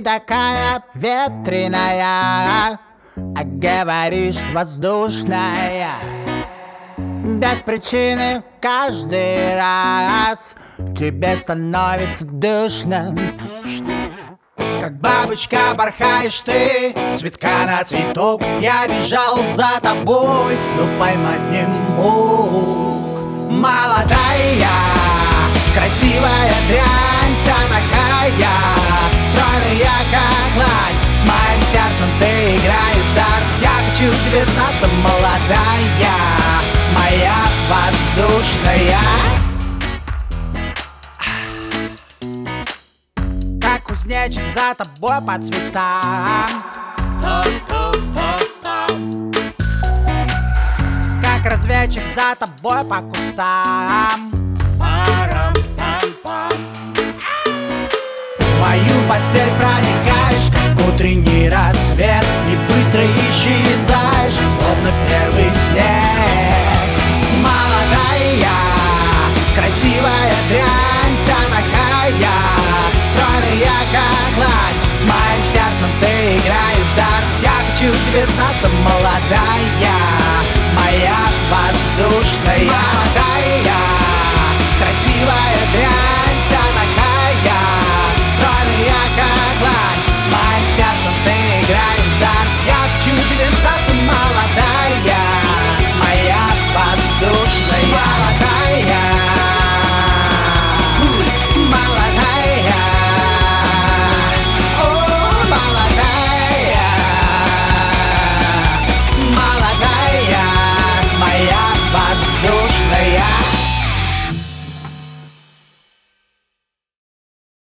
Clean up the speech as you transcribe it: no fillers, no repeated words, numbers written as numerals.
такая ветреная, а говоришь воздушная. Без причины каждый раз тебе становится душно. Как бабочка порхаешь ты, цветка на цветок. Я бежал за тобой, но поймать не мог. Молодая, красивая дрянь, вся такая стройная, как лань. С моим сердцем ты играешь в дартс. Я хочу тебе знаться, молодая, моя воздушная. Как кузнечик за тобой по цветам, как разведчик за тобой по кустам. В мою постель проникаешь, как утренний рассвет, и быстро исчезаешь, словно первый снег. Молодая, красивая дрянь, вся такая стройная, как лань. С моим сердцем ты играешь в дартс. Я хочу тебе знаться, молодая, моя воздушная. Молодая, красивая дрянь, вся такая стройная, как лань. С моим сердцем ты играешь